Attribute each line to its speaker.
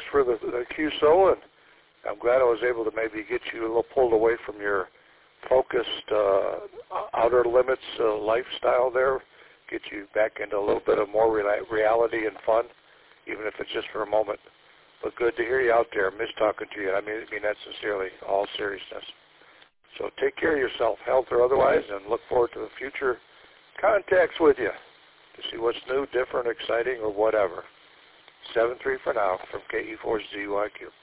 Speaker 1: thanks for the QSO, and I'm glad I was able to maybe get you a little pulled away from your focused outer limits lifestyle there, get you back into a little bit of more reality and fun, even if it's just for a moment. But good to hear you out there. I miss talking to you. I mean that sincerely, all seriousness. So take care of yourself, health or otherwise, and look forward to the future contacts with you to see what's new, different, exciting, or whatever. 7-3 for now from KE4ZYQ.